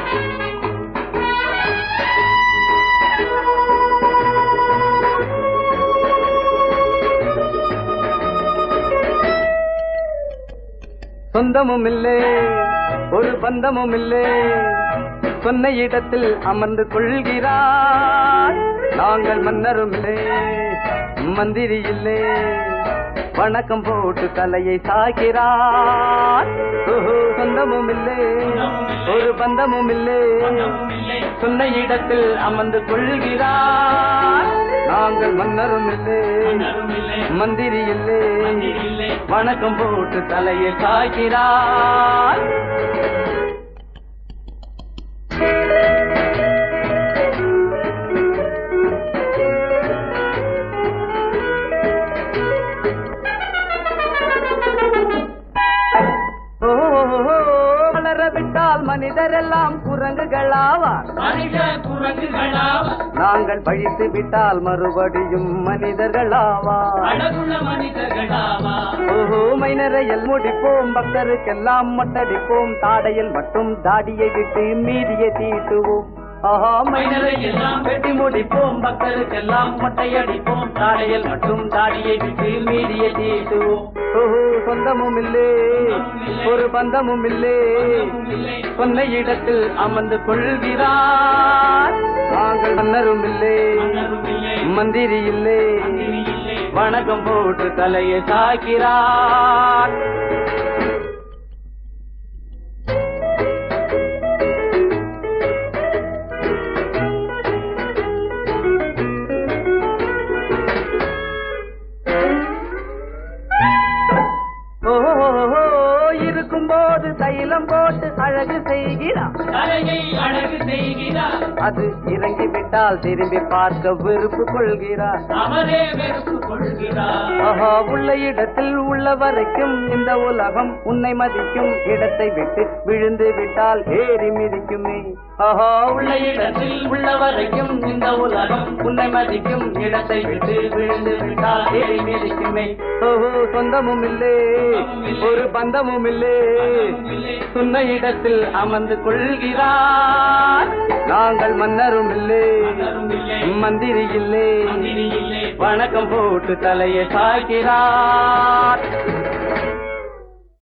சொந்தமும் இல்லே ஒரு பந்தமும் இல்லே சொன்ன இடத்தில் அமர்ந்து கொள்கிறார் நாங்கள் மன்னரும் இல்லை மந்திரி இல்லை வணக்கம் போட்டு தலையை சாய்கிறார் சொந்தமும் இல்லை ஒரு பந்தமும் இல்லை சொன்ன இடத்தில் அமர்ந்து கொள்கிறார் நாங்கள் மன்னரும் இல்லை மந்திரி இல்லை வணக்கம் போட்டு தலையை சாய்கிறார் விட்டால் மனிதரெல்லாம் குரங்குகளாவார் நாங்கள் பழித்து விட்டால் மறுபடியும் மனிதர்களாவார் ஓஹோ மைனரையில் முடிப்போம் பக்தருக்கெல்லாம் மொட்டடிப்போம் தாடையில் மட்டும் தாடியை விட்டு மீதியை தீட்டுவோம் ஆஹா மைனரையெல்லாம் வெட்டி முடிப்போம் பக்தருக்கெல்லாம் மொட்டையடிப்போம் தாடையில் மட்டும் தாடியை விட்டு மீதியை தீட்டுவோம் ஓஹோ சொந்தமும் இல்லே ஒரு பந்தமும் இல்லே சொன்ன இடத்தில் அமர்ந்து கொள்கிறார் நாங்கள் மன்னரும் இல்லை மந்திரி இல்லை வணக்கம் போட்டு தலையை சாய்க்கிறார் இருக்கும்போது தைலம் போட்டு அழகு செய்கிறார் அது இறங்கி விட்டால் திரும்பி பார்க்க வெறுப்பு கொள்கிறார் ஆஹா உள்ள இடத்தில் உள்ள வரைக்கும் இந்த உலகம் உன்னை மதிக்கும் இடத்தை விட்டு விழுந்து விட்டால் ஏறி மிதிக்குமே ஆஹா உள்ள இடத்தில் உள்ள வரைக்கும் இந்த உலகம் உன்னை மதிக்கும் இடத்தை விட்டு விழுந்து விட்டால் ஏறி மிதிக்குமே ஓஹோ சொந்தமும் இல்லே ஒரு பந்தமும் இல்லே சொன்ன இடத்தில் அமர்ந்து கொள்கிறார் நாங்கள் மன்னரும் இல்லை மந்திரி இல்லை வணக்கம் போட்டு தலையை சாய்க்கிறார்